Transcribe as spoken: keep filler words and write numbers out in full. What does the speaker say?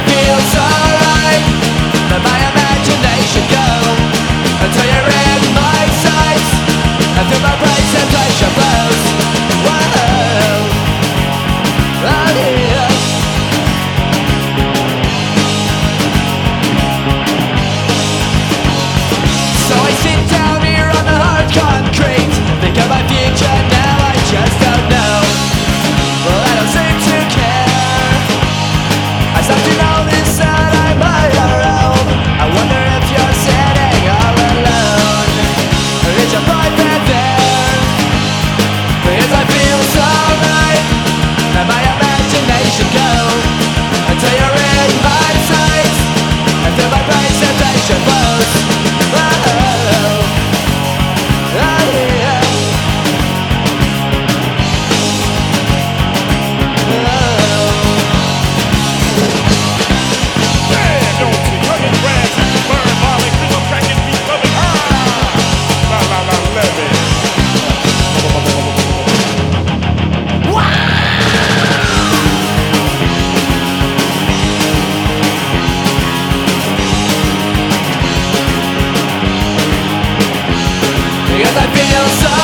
feel so right. Let my imagination go until you're in my sights, and through my brain sensation flows. Whoa, oh yeah. So I sit down here on the hard concrete, think of my future now, I just don't know. Well, I don't seem to care. I start to notice that I'm on your own. I wonder if you're sitting all alone, or is your boyfriend there? Because I feel so right. Let my imagination go until you're in my sights, and through my brain sensation flows. Oh, oh, yeah. Because I feel so